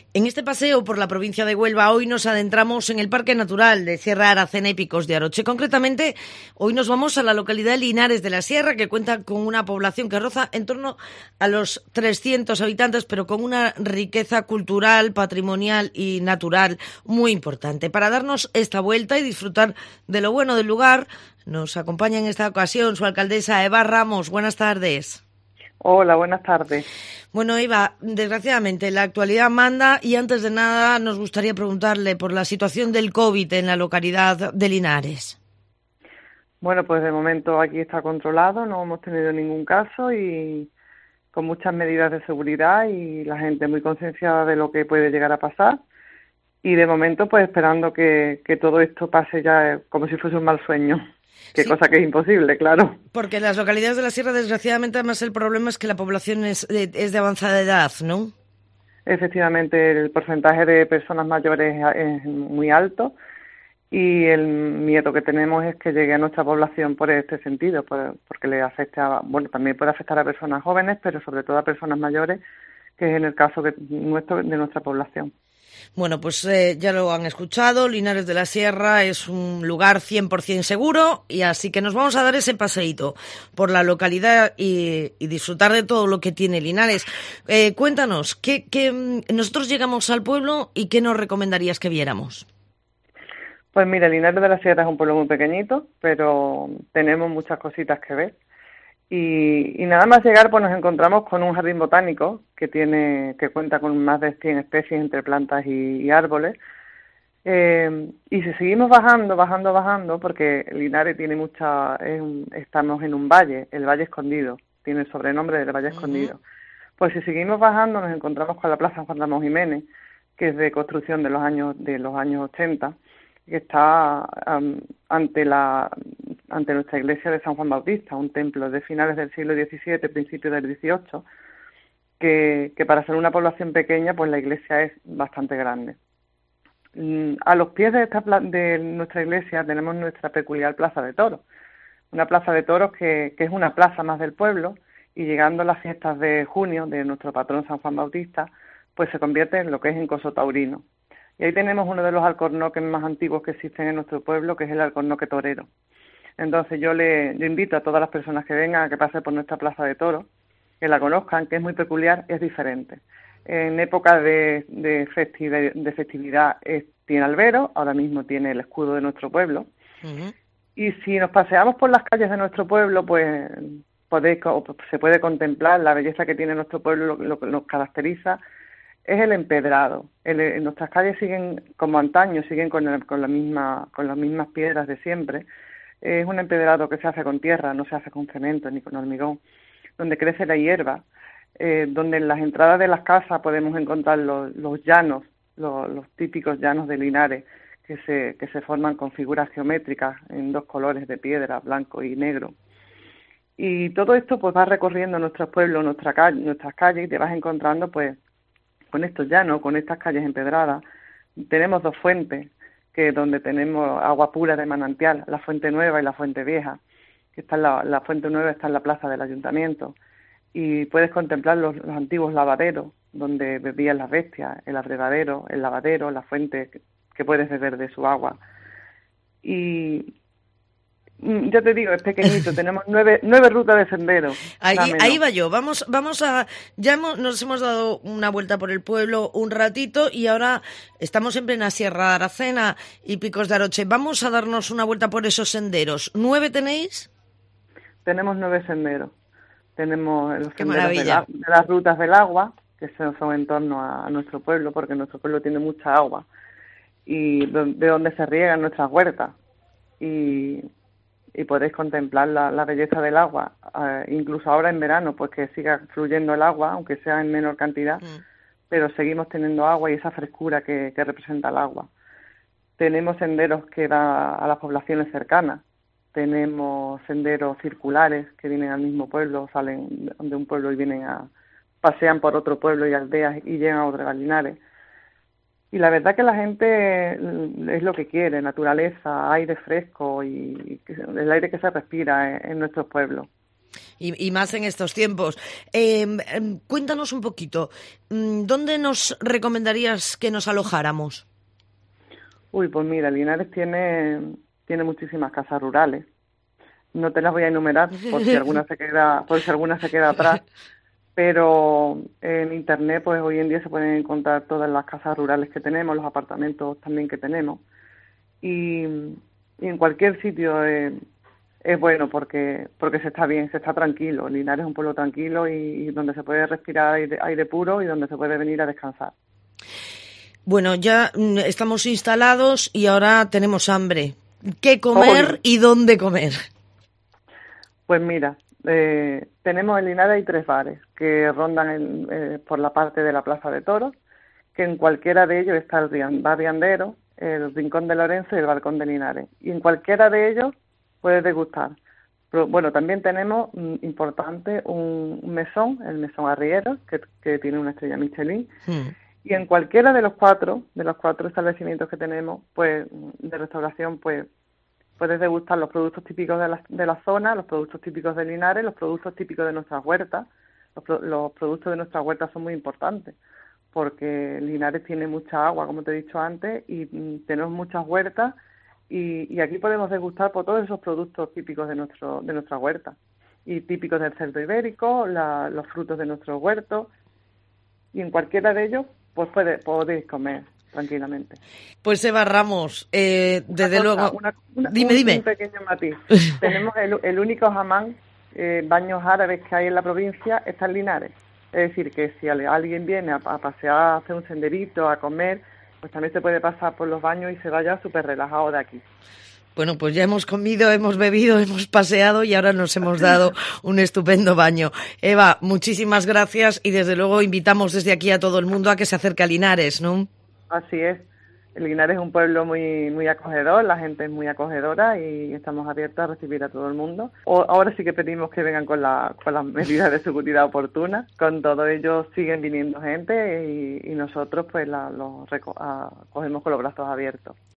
En este paseo por la provincia de Huelva hoy nos adentramos en el Parque Natural de Sierra Aracena y Picos de Aroche. Concretamente, hoy nos vamos a la localidad de Linares de la Sierra, que cuenta con una población que roza en torno a los 300 habitantes, pero con una riqueza cultural, patrimonial y natural muy importante. Para darnos esta vuelta y disfrutar de lo bueno del lugar, nos acompaña en esta ocasión su alcaldesa Eva Ramos. Buenas tardes. Hola, buenas tardes. Bueno, Eva, desgraciadamente la actualidad manda y antes de nada nos gustaría preguntarle por la situación del COVID en la localidad de Linares. Bueno, pues de momento aquí está controlado, no hemos tenido ningún caso y con muchas medidas de seguridad y la gente muy concienciada de lo que puede llegar a pasar. Y de momento pues esperando que todo esto pase ya como si fuese un mal sueño. Qué cosa que es imposible, claro. Porque en las localidades de la Sierra, desgraciadamente, además el problema es que la población es de avanzada edad, ¿no? Efectivamente, el porcentaje de personas mayores es muy alto y el miedo que tenemos es que llegue a nuestra población por este sentido, porque le afecta, bueno, también puede afectar a personas jóvenes, pero sobre todo a personas mayores, que es en el caso de nuestra población. Bueno, pues ya lo han escuchado, Linares de la Sierra es un lugar 100% seguro y así que nos vamos a dar ese paseíto por la localidad y disfrutar de todo lo que tiene Linares. Cuéntanos, nosotros llegamos al pueblo y ¿qué nos recomendarías que viéramos? Pues mira, Linares de la Sierra es un pueblo muy pequeñito, pero tenemos muchas cositas que ver. Y nada más llegar, pues nos encontramos con un jardín botánico que cuenta con más de 100 especies entre plantas y árboles. Y si seguimos bajando, porque Linares tiene estamos en un valle, el Valle Escondido, tiene el sobrenombre del Valle Escondido. Pues si seguimos bajando nos encontramos con la Plaza Juan Ramón Jiménez, que es de construcción de los años 80, que está ante nuestra iglesia de San Juan Bautista, un templo de finales del siglo XVII, principios del XVIII, que para ser una población pequeña, pues la iglesia es bastante grande. A los pies de nuestra iglesia tenemos nuestra peculiar plaza de toros, una plaza de toros que es una plaza más del pueblo, y llegando a las fiestas de junio de nuestro patrón San Juan Bautista, pues se convierte en lo que es en coso taurino. Y ahí tenemos uno de los alcornoques más antiguos que existen en nuestro pueblo, que es el alcornoque torero. Entonces yo le invito a todas las personas que vengan a que pasen por nuestra plaza de toros, que la conozcan, que es muy peculiar, es diferente. En época de festividad tiene albero, ahora mismo tiene el escudo de nuestro pueblo. Uh-huh. Y si nos paseamos por las calles de nuestro pueblo, pues se puede contemplar la belleza que tiene nuestro pueblo, lo que nos caracteriza es el empedrado. En nuestras calles siguen como antaño, siguen con las mismas piedras de siempre. Es un empedrado que se hace con tierra, no se hace con cemento ni con hormigón, donde crece la hierba, donde en las entradas de las casas podemos encontrar los llanos, los típicos llanos de Linares, que se forman con figuras geométricas en dos colores de piedra, blanco y negro. Y todo esto pues va recorriendo nuestros pueblos, nuestras calles, y te vas encontrando pues con estos llanos, con estas calles empedradas. Tenemos dos fuentes, donde tenemos agua pura de manantial, la Fuente Nueva y la Fuente Vieja, que está la Fuente Nueva está en la plaza del ayuntamiento, y puedes contemplar los antiguos lavaderos, donde bebían las bestias, el abrevadero, el lavadero, la fuente que puedes beber de su agua. Y yo te digo, es pequeñito, tenemos nueve rutas de sendero. Ahí va yo, nos hemos dado una vuelta por el pueblo un ratito y ahora estamos en plena Sierra Aracena y Picos de Aroche. Vamos a darnos una vuelta por esos senderos. ¿9 tenéis? Tenemos 9 senderos. Tenemos los senderos de las rutas del agua, que son en torno a nuestro pueblo, porque nuestro pueblo tiene mucha agua, y de donde se riegan nuestras huertas. Y podéis contemplar la belleza del agua, incluso ahora en verano, pues que siga fluyendo el agua, aunque sea en menor cantidad, pero seguimos teniendo agua y esa frescura que representa el agua. Tenemos senderos que dan a las poblaciones cercanas, tenemos senderos circulares que vienen al mismo pueblo, salen de un pueblo y pasean por otro pueblo y aldeas y llegan a otras Linares. Y la verdad que la gente es lo que quiere, naturaleza, aire fresco y el aire que se respira en nuestros pueblos. Y más en estos tiempos. Cuéntanos un poquito, ¿dónde nos recomendarías que nos alojáramos? Uy, pues mira, Linares tiene muchísimas casas rurales. No te las voy a enumerar por si alguna se queda atrás, pero en internet pues hoy en día se pueden encontrar todas las casas rurales que tenemos, los apartamentos también que tenemos, y en cualquier sitio es bueno porque se está bien, se está tranquilo. Linares es un pueblo tranquilo y donde se puede respirar aire puro y donde se puede venir a descansar. Bueno, ya estamos instalados y ahora tenemos hambre. ¿Qué comer y dónde comer? Pues mira, tenemos en Linares hay 3 bares que rondan por la parte de la Plaza de Toros, que en cualquiera de ellos está el Bar Viandero, el Rincón de Lorenzo y el Balcón de Linares. Y en cualquiera de ellos puedes degustar. Pero, bueno, también tenemos importante un mesón, el Mesón Arrieros, que tiene una estrella Michelin. Y en cualquiera de los cuatro establecimientos que tenemos, pues, de restauración, pues, puedes degustar los productos típicos de la zona, los productos típicos de Linares, los productos típicos de nuestras huertas. Los productos de nuestras huertas son muy importantes, porque Linares tiene mucha agua, como te he dicho antes, y tenemos muchas huertas, y aquí podemos degustar por todos esos productos típicos de nuestra huerta, y típicos del cerdo ibérico, los frutos de nuestro huerto, y en cualquiera de ellos pues podéis comer tranquilamente. Pues Eva Ramos, desde luego... Dime. Un pequeño matiz. Tenemos el único jamán, baños árabes que hay en la provincia, está en Linares. Es decir, que si alguien viene a pasear, a hacer un senderito, a comer, pues también se puede pasar por los baños y se vaya súper relajado de aquí. Bueno, pues ya hemos comido, hemos bebido, hemos paseado y ahora nos hemos dado un estupendo baño. Eva, muchísimas gracias y desde luego invitamos desde aquí a todo el mundo a que se acerque a Linares, ¿no? Así es. Linares es un pueblo muy muy acogedor, la gente es muy acogedora y estamos abiertos a recibir a todo el mundo. Ahora sí que pedimos que vengan con las medidas de seguridad oportunas. Con todo ello siguen viniendo gente y nosotros pues los acogemos con los brazos abiertos.